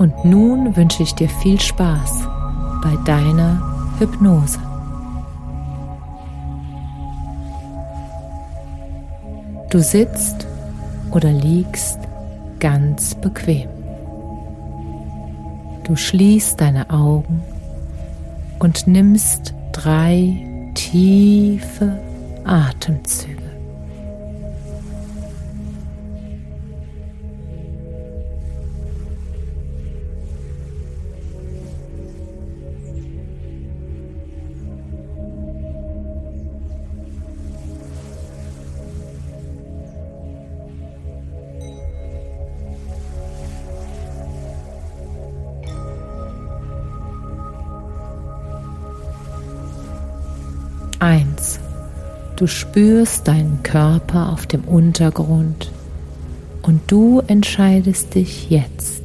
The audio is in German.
Und nun wünsche ich dir viel Spaß bei deiner Hypnose. Du sitzt oder liegst ganz bequem. Du schließt deine Augen und nimmst 3 tiefe Atemzüge. Du spürst deinen Körper auf dem Untergrund und du entscheidest dich jetzt,